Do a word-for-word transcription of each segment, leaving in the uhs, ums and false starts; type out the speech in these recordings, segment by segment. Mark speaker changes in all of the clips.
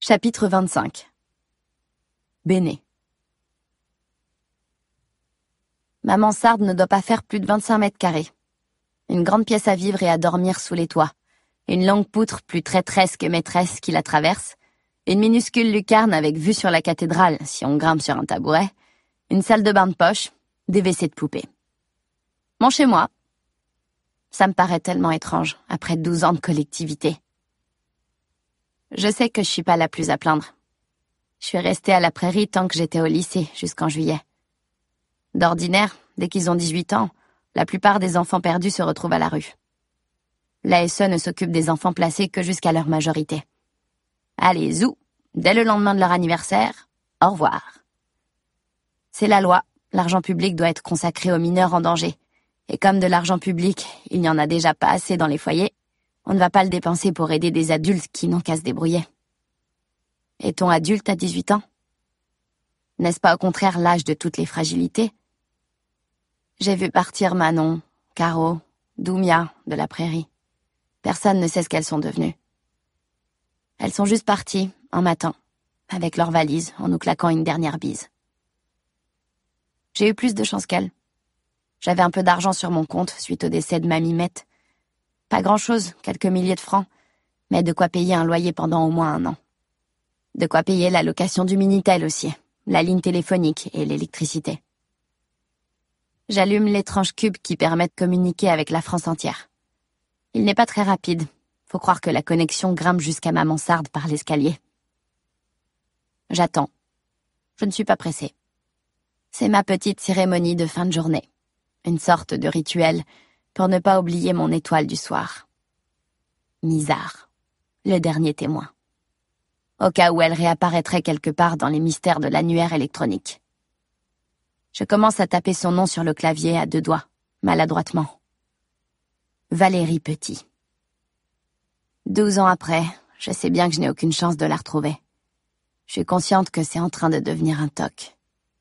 Speaker 1: Chapitre vingt-cinq. Béné. Ma mansarde ne doit pas faire plus de vingt-cinq mètres carrés. Une grande pièce à vivre et à dormir sous les toits. Une longue poutre plus traîtresse que maîtresse qui la traverse. Une minuscule lucarne avec vue sur la cathédrale si on grimpe sur un tabouret. Une salle de bain de poche. Des W C de poupée. Mon chez-moi. Ça me paraît tellement étrange, après douze ans de collectivité. Je sais que je suis pas la plus à plaindre. Je suis restée à la prairie tant que j'étais au lycée, jusqu'en juillet. D'ordinaire, dès qu'ils ont dix-huit ans, la plupart des enfants perdus se retrouvent à la rue. L'A S E ne s'occupe des enfants placés que jusqu'à leur majorité. Allez, zou, dès le lendemain de leur anniversaire, au revoir. C'est la loi, l'argent public doit être consacré aux mineurs en danger. Et comme de l'argent public, il n'y en a déjà pas assez dans les foyers, on ne va pas le dépenser pour aider des adultes qui n'ont qu'à se débrouiller. Est-on adulte à dix-huit ans? N'est-ce pas au contraire l'âge de toutes les fragilités? J'ai vu partir Manon, Caro, Doumia de la prairie. Personne ne sait ce qu'elles sont devenues. Elles sont juste parties, un matin, avec leurs valises, en nous claquant une dernière bise. J'ai eu plus de chance qu'elles. J'avais un peu d'argent sur mon compte suite au décès de Mamie Mette. Pas grand-chose, quelques milliers de francs, mais de quoi payer un loyer pendant au moins un an. De quoi payer la location du Minitel aussi, la ligne téléphonique et l'électricité. J'allume l'étrange cube qui permet de communiquer avec la France entière. Il n'est pas très rapide, faut croire que la connexion grimpe jusqu'à ma mansarde par l'escalier. J'attends. Je ne suis pas pressée. C'est ma petite cérémonie de fin de journée. Une sorte de rituel pour ne pas oublier mon étoile du soir. Misard, le dernier témoin. Au cas où elle réapparaîtrait quelque part dans les mystères de l'annuaire électronique. Je commence à taper son nom sur le clavier à deux doigts, maladroitement. Valérie Petit. Douze ans après, je sais bien que je n'ai aucune chance de la retrouver. Je suis consciente que c'est en train de devenir un toc.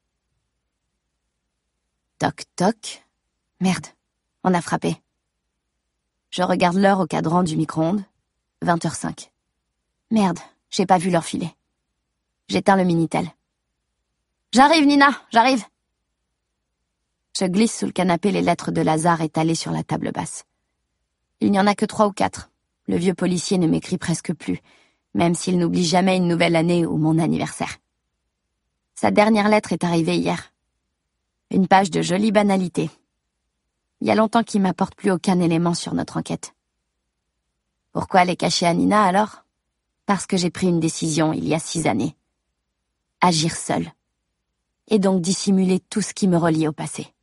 Speaker 1: Toc toc. Merde, on a frappé. Je regarde l'heure au cadran du micro-ondes. vingt heures cinq. Merde, j'ai pas vu l'heure filer. J'éteins le Minitel. J'arrive, Nina, j'arrive. Je glisse sous le canapé les lettres de Lazare étalées sur la table basse. Il n'y en a que trois ou quatre. Le vieux policier ne m'écrit presque plus, même s'il n'oublie jamais une nouvelle année ou mon anniversaire. Sa dernière lettre est arrivée hier. Une page de jolie banalité. Il y a longtemps qu'il m'apporte plus aucun élément sur notre enquête. Pourquoi les cacher à Nina alors? Parce que j'ai pris une décision il y a six années. Agir seule. Et donc dissimuler tout ce qui me relie au passé.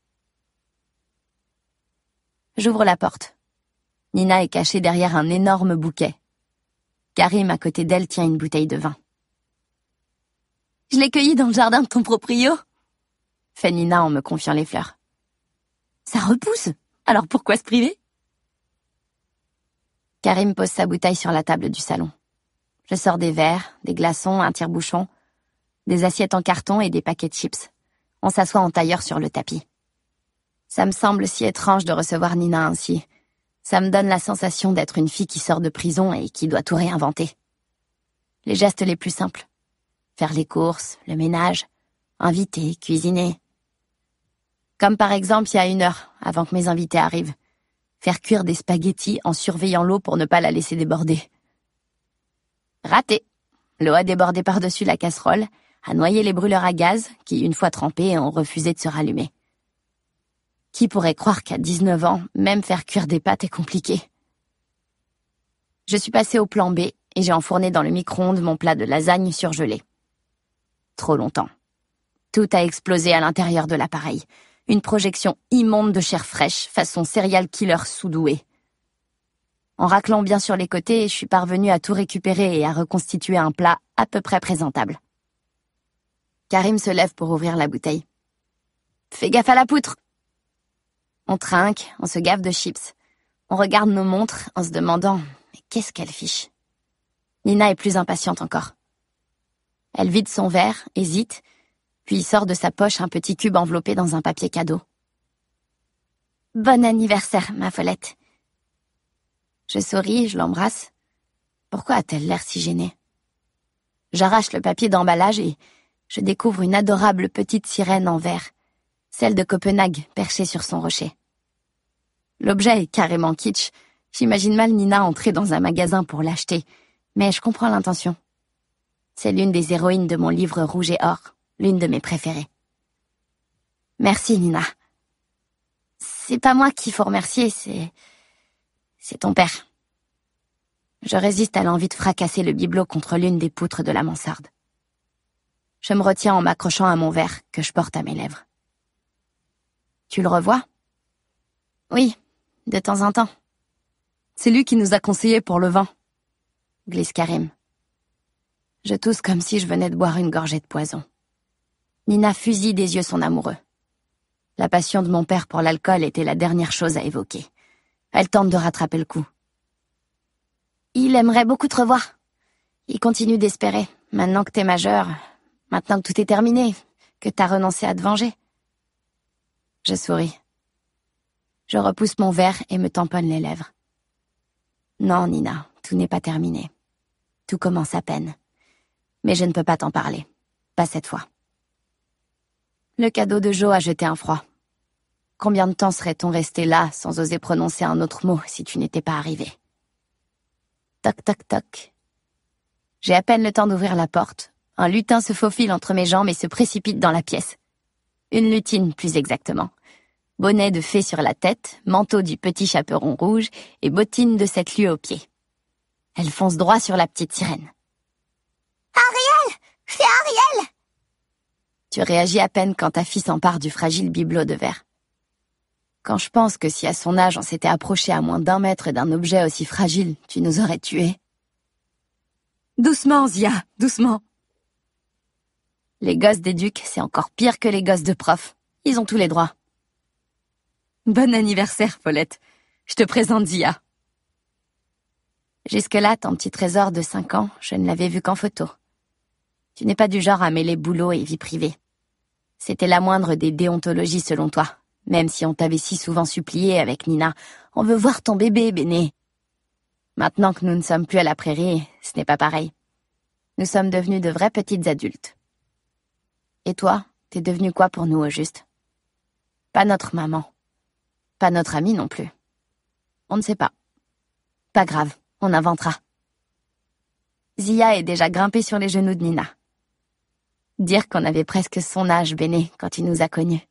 Speaker 1: J'ouvre la porte. Nina est cachée derrière un énorme bouquet. Karim, à côté d'elle, tient une bouteille de vin. « Je l'ai cueillie dans le jardin de ton proprio », fait Nina en me confiant les fleurs. « Ça repousse, alors pourquoi se priver ?» Karim pose sa bouteille sur la table du salon. Je sors des verres, des glaçons, un tire-bouchon, des assiettes en carton et des paquets de chips. On s'assoit en tailleur sur le tapis. Ça me semble si étrange de recevoir Nina ainsi. Ça me donne la sensation d'être une fille qui sort de prison et qui doit tout réinventer. Les gestes les plus simples. Faire les courses, le ménage, inviter, cuisiner. Comme par exemple il y a une heure, avant que mes invités arrivent. Faire cuire des spaghettis en surveillant l'eau pour ne pas la laisser déborder. Raté. L'eau a débordé par-dessus la casserole, a noyé les brûleurs à gaz, qui, une fois trempés, ont refusé de se rallumer. Qui pourrait croire qu'à dix-neuf ans, même faire cuire des pâtes est compliqué? Je suis passée au plan B et j'ai enfourné dans le micro-ondes mon plat de lasagne surgelé. Trop longtemps. Tout a explosé à l'intérieur de l'appareil. Une projection immonde de chair fraîche, façon serial killer sous-doué. En raclant bien sur les côtés, je suis parvenue à tout récupérer et à reconstituer un plat à peu près présentable. Karim se lève pour ouvrir la bouteille. « Fais gaffe à la poutre !» On trinque, on se gave de chips. On regarde nos montres en se demandant « Mais qu'est-ce qu'elle fiche ?» Nina est plus impatiente encore. Elle vide son verre, hésite, puis sort de sa poche un petit cube enveloppé dans un papier cadeau. « Bon anniversaire, ma follette !» Je souris, je l'embrasse. Pourquoi a-t-elle l'air si gênée? J'arrache le papier d'emballage et je découvre une adorable petite sirène en verre, celle de Copenhague perchée sur son rocher. L'objet est carrément kitsch. J'imagine mal Nina entrer dans un magasin pour l'acheter, mais je comprends l'intention. C'est l'une des héroïnes de mon livre Rouge et Or, l'une de mes préférées. Merci, Nina. C'est pas moi qu'il faut remercier, c'est... c'est ton père. Je résiste à l'envie de fracasser le bibelot contre l'une des poutres de la mansarde. Je me retiens en m'accrochant à mon verre que je porte à mes lèvres. Tu le revois? Oui, de temps en temps. C'est lui qui nous a conseillé pour le vin, glisse Karim. Je tousse comme si je venais de boire une gorgée de poison. Nina fusille des yeux son amoureux. La passion de mon père pour l'alcool était la dernière chose à évoquer. Elle tente de rattraper le coup. Il aimerait beaucoup te revoir. Il continue d'espérer, maintenant que t'es majeur, maintenant que tout est terminé, que t'as renoncé à te venger. Je souris. Je repousse mon verre et me tamponne les lèvres. Non, Nina, tout n'est pas terminé. Tout commence à peine. Mais je ne peux pas t'en parler. Pas cette fois. Le cadeau de Joe a jeté un froid. Combien de temps serait-on resté là sans oser prononcer un autre mot si tu n'étais pas arrivé? Toc, toc, toc. J'ai à peine le temps d'ouvrir la porte. Un lutin se faufile entre mes jambes et se précipite dans la pièce. Une lutine, plus exactement. Bonnet de fée sur la tête, manteau du petit chaperon rouge et bottines de cette lue aux pieds. Elle fonce droit sur la petite sirène. Ariel! C'est Ariel! Tu réagis à peine quand ta fille s'empare du fragile bibelot de verre. Quand je pense que si à son âge on s'était approché à moins d'un mètre d'un objet aussi fragile, tu nous aurais tués. Doucement, Zia, doucement. Les gosses d'éduc, c'est encore pire que les gosses de prof. Ils ont tous les droits. Bon anniversaire, Paulette. Je te présente Zia. Jusque-là, ton petit trésor de cinq ans, je ne l'avais vu qu'en photo. Tu n'es pas du genre à mêler boulot et vie privée. C'était la moindre des déontologies selon toi, même si on t'avait si souvent supplié avec Nina. On veut voir ton bébé, Béné. Maintenant que nous ne sommes plus à la prairie, ce n'est pas pareil. Nous sommes devenus de vrais petites adultes. Et toi, t'es devenu quoi pour nous au juste? Pas notre maman. Pas notre amie non plus. On ne sait pas. Pas grave, on inventera. Zia est déjà grimpée sur les genoux de Nina. Dire qu'on avait presque son âge, Béné, quand il nous a connus.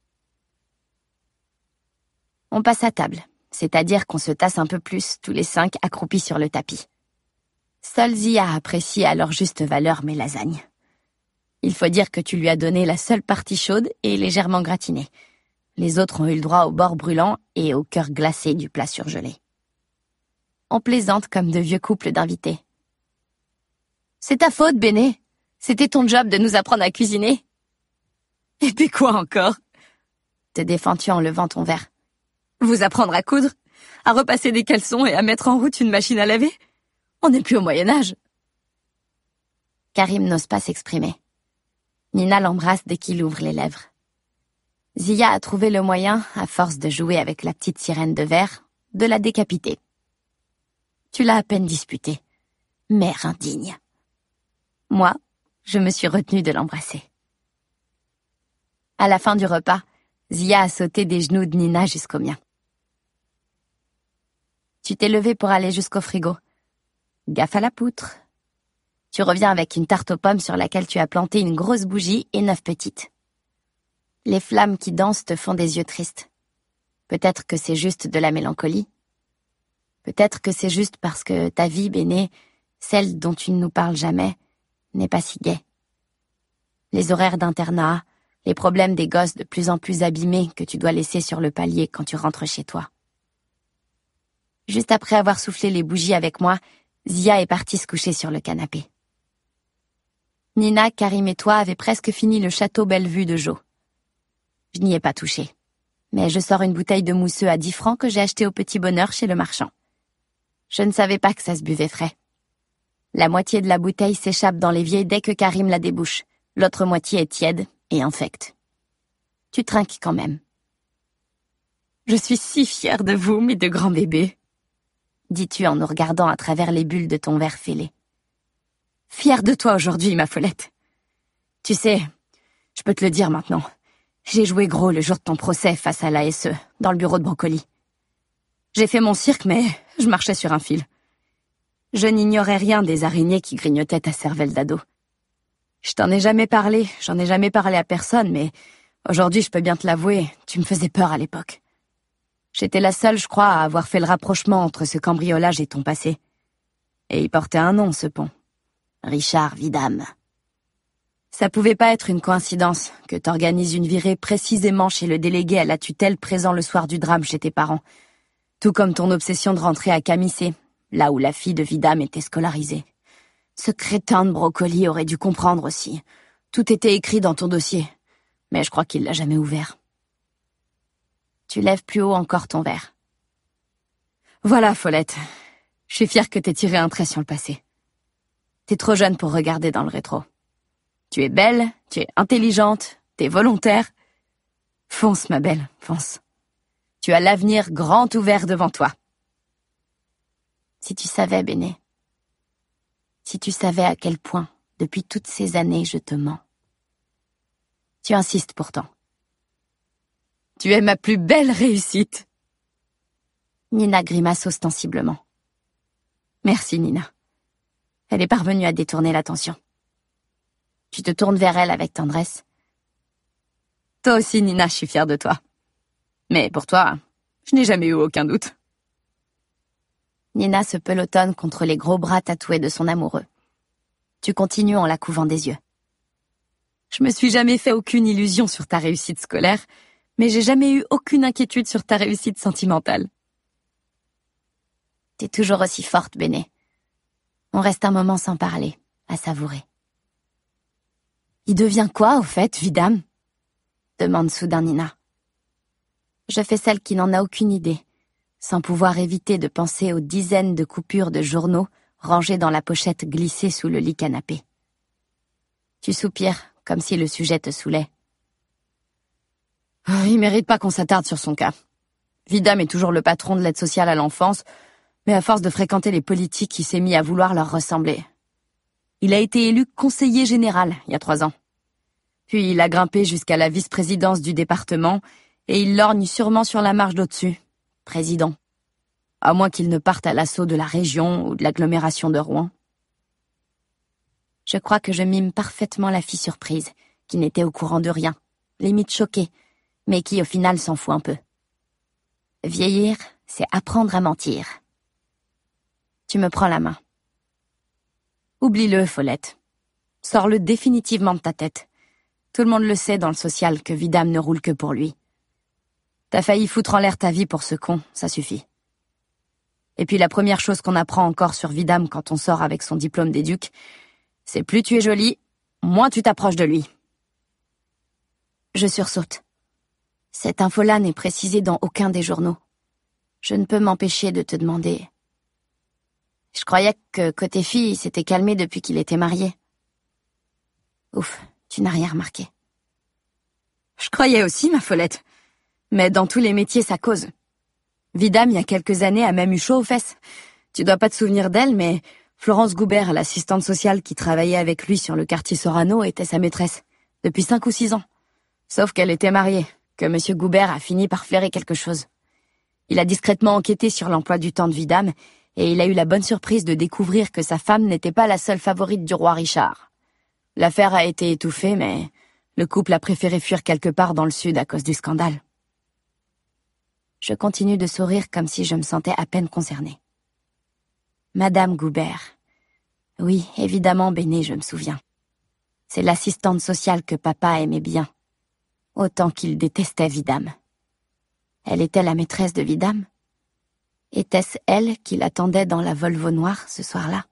Speaker 1: On passe à table, c'est-à-dire qu'on se tasse un peu plus, tous les cinq accroupis sur le tapis. Seule Zia apprécie à leur juste valeur mes lasagnes. Il faut dire que tu lui as donné la seule partie chaude et légèrement gratinée. Les autres ont eu le droit au bord brûlant et au cœur glacé du plat surgelé. On plaisante comme de vieux couples d'invités. C'est ta faute, Béné. C'était ton job de nous apprendre à cuisiner. Et puis quoi encore? Te défends-tu en levant ton verre. Vous apprendre à coudre, à repasser des caleçons et à mettre en route une machine à laver? On n'est plus au Moyen-Âge. Karim n'ose pas s'exprimer. Nina l'embrasse dès qu'il ouvre les lèvres. Zia a trouvé le moyen, à force de jouer avec la petite sirène de verre, de la décapiter. Tu l'as à peine disputée. Mère indigne. Moi, je me suis retenue de l'embrasser. À la fin du repas, Zia a sauté des genoux de Nina jusqu'aux miens. Tu t'es levée pour aller jusqu'au frigo. Gaffe à la poutre. Tu reviens avec une tarte aux pommes sur laquelle tu as planté une grosse bougie et neuf petites. Les flammes qui dansent te font des yeux tristes. Peut-être que c'est juste de la mélancolie. Peut-être que c'est juste parce que ta vie, Béné, celle dont tu ne nous parles jamais, n'est pas si gaie. Les horaires d'internat, les problèmes des gosses de plus en plus abîmés que tu dois laisser sur le palier quand tu rentres chez toi. Juste après avoir soufflé les bougies avec moi, Zia est partie se coucher sur le canapé. Nina, Karim et toi avez presque fini le château Bellevue de Joe. Je n'y ai pas touché, mais je sors une bouteille de mousseux à dix francs que j'ai acheté au Petit Bonheur chez le marchand. Je ne savais pas que ça se buvait frais. La moitié de la bouteille s'échappe dans l'évier dès que Karim la débouche. L'autre moitié est tiède et infecte. Tu trinques quand même. Je suis si fière de vous, mes deux grands bébés, dis-tu en nous regardant à travers les bulles de ton verre fêlé. fière de toi aujourd'hui, ma Follette. Tu sais, je peux te le dire maintenant, j'ai joué gros le jour de ton procès face à l'A S E, dans le bureau de Brocoli. J'ai fait mon cirque, mais je marchais sur un fil. Je n'ignorais rien des araignées qui grignotaient ta cervelle d'ado. Je t'en ai jamais parlé, j'en ai jamais parlé à personne, mais aujourd'hui, je peux bien te l'avouer, tu me faisais peur à l'époque. J'étais la seule, je crois, à avoir fait le rapprochement entre ce cambriolage et ton passé. Et il portait un nom, ce pont. Richard Vidame. Ça pouvait pas être une coïncidence que t'organises une virée précisément chez le délégué à la tutelle présent le soir du drame chez tes parents. Tout comme ton obsession de rentrer à Camissé, là où la fille de Vidame était scolarisée. Ce crétin de Brocoli aurait dû comprendre aussi. Tout était écrit dans ton dossier, mais je crois qu'il l'a jamais ouvert. Tu lèves plus haut encore ton verre. Voilà, Follette. Je suis fière que t'aies tiré un trait sur le passé. T'es trop jeune pour regarder dans le rétro. Tu es belle, tu es intelligente, t'es volontaire. Fonce, ma belle, fonce. Tu as l'avenir grand ouvert devant toi. Si tu savais, Béné. Si tu savais à quel point, depuis toutes ces années, je te mens. Tu insistes pourtant. Tu es ma plus belle réussite. Nina grimace ostensiblement. Merci, Nina. Elle est parvenue à détourner l'attention. Tu te tournes vers elle avec tendresse. Toi aussi, Nina, je suis fière de toi. Mais pour toi, je n'ai jamais eu aucun doute. Nina se pelotonne contre les gros bras tatoués de son amoureux. Tu continues en la couvant des yeux. Je me suis jamais fait aucune illusion sur ta réussite scolaire, mais j'ai jamais eu aucune inquiétude sur ta réussite sentimentale. T'es toujours aussi forte, Béné. On reste un moment sans parler, à savourer. Il devient quoi, au fait, Vidame? Demande soudain Nina. Je fais celle qui n'en a aucune idée, sans pouvoir éviter de penser aux dizaines de coupures de journaux rangées dans la pochette glissée sous le lit canapé. Tu soupires, comme si le sujet te saoulait. Oh, il mérite pas qu'on s'attarde sur son cas. Vidame est toujours le patron de l'aide sociale à l'enfance, mais à force de fréquenter les politiques, il s'est mis à vouloir leur ressembler. Il a été élu conseiller général il y a trois ans. Puis il a grimpé jusqu'à la vice-présidence du département et il lorgne sûrement sur la marche d'au-dessus. Président. À moins qu'il ne parte à l'assaut de la région ou de l'agglomération de Rouen. Je crois que je mime parfaitement la fille surprise, qui n'était au courant de rien, limite choquée, mais qui au final s'en fout un peu. Vieillir, c'est apprendre à mentir. Tu me prends la main. Oublie-le, Follette. Sors-le définitivement de ta tête. Tout le monde le sait dans le social que Vidame ne roule que pour lui. T'as failli foutre en l'air ta vie pour ce con, ça suffit. Et puis la première chose qu'on apprend encore sur Vidame quand on sort avec son diplôme d'éduc, c'est plus tu es jolie, moins tu t'approches de lui. Je sursaute. Cette info-là n'est précisée dans aucun des journaux. Je ne peux m'empêcher de te demander... Je croyais que côté fille, il s'était calmé depuis qu'il était marié. Ouf, tu n'as rien remarqué. Je croyais aussi, ma Follette. Mais dans tous les métiers, ça cause. Vidame, il y a quelques années, a même eu chaud aux fesses. Tu dois pas te souvenir d'elle, mais Florence Goubert, l'assistante sociale qui travaillait avec lui sur le quartier Sorano, était sa maîtresse, depuis cinq ou six ans. Sauf qu'elle était mariée, que monsieur Goubert a fini par flairer quelque chose. Il a discrètement enquêté sur l'emploi du temps de Vidame, et il a eu la bonne surprise de découvrir que sa femme n'était pas la seule favorite du roi Richard. L'affaire a été étouffée, mais le couple a préféré fuir quelque part dans le sud à cause du scandale. Je continue de sourire comme si je me sentais à peine concernée. Madame Goubert. Oui, évidemment, Béné, je me souviens. C'est l'assistante sociale que papa aimait bien, autant qu'il détestait Vidame. Elle était la maîtresse de Vidame? Était-ce elle qui l'attendait dans la Volvo noire ce soir-là?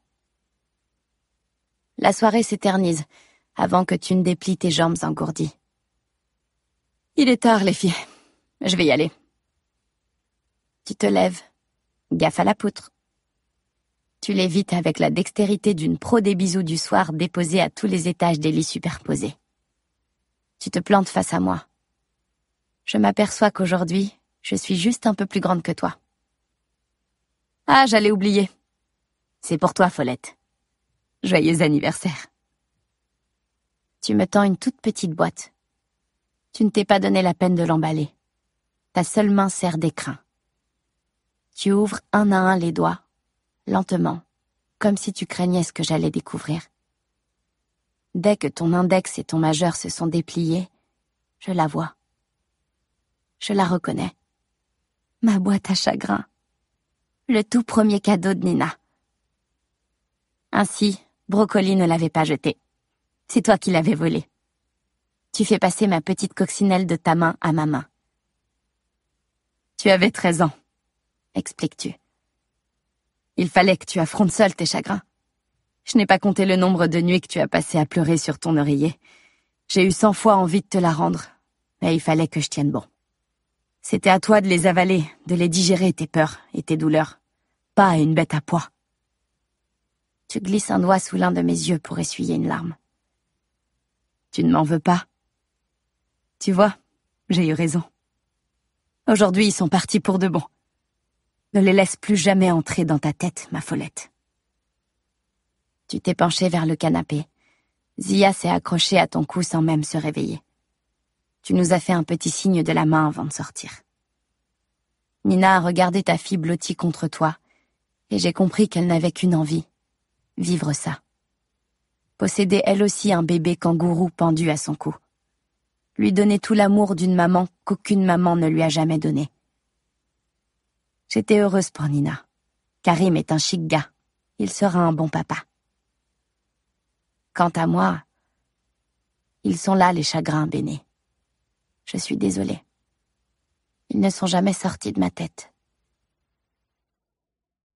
Speaker 1: La soirée s'éternise, avant que tu ne déplies tes jambes engourdies. Il est tard, les filles. Je vais y aller. Tu te lèves. Gaffe à la poutre. Tu l'évites avec la dextérité d'une pro des bisous du soir déposée à tous les étages des lits superposés. Tu te plantes face à moi. Je m'aperçois qu'aujourd'hui, je suis juste un peu plus grande que toi. Ah, j'allais oublier. C'est pour toi, Follette. Joyeux anniversaire. Tu me tends une toute petite boîte. Tu ne t'es pas donné la peine de l'emballer. Ta seule main sert d'écrin. Tu ouvres un à un les doigts, lentement, comme si tu craignais ce que j'allais découvrir. Dès que ton index et ton majeur se sont dépliés, je la vois. Je la reconnais. Ma boîte à chagrin. Le tout premier cadeau de Nina. Ainsi, Brocoli ne l'avait pas jeté. C'est toi qui l'avais volé. Tu fais passer ma petite coccinelle de ta main à ma main. Tu avais treize ans, expliques-tu. Il fallait que tu affrontes seul tes chagrins. Je n'ai pas compté le nombre de nuits que tu as passé à pleurer sur ton oreiller. J'ai eu cent fois envie de te la rendre, mais il fallait que je tienne bon. C'était à toi de les avaler, de les digérer, tes peurs et tes douleurs, pas à une bête à poids. Tu glisses un doigt sous l'un de mes yeux pour essuyer une larme. Tu ne m'en veux pas? Tu vois, j'ai eu raison. Aujourd'hui, ils sont partis pour de bon. Ne les laisse plus jamais entrer dans ta tête, ma follette. Tu t'es penchée vers le canapé. Zia s'est accrochée à ton cou sans même se réveiller. Tu nous as fait un petit signe de la main avant de sortir. Nina a regardé ta fille blottie contre toi, et j'ai compris qu'elle n'avait qu'une envie, vivre ça. Posséder elle aussi un bébé kangourou pendu à son cou. Lui donner tout l'amour d'une maman qu'aucune maman ne lui a jamais donné. J'étais heureuse pour Nina. Karim est un chic gars. Il sera un bon papa. Quant à moi, ils sont là les chagrins, Béné. Je suis désolée. Ils ne sont jamais sortis de ma tête.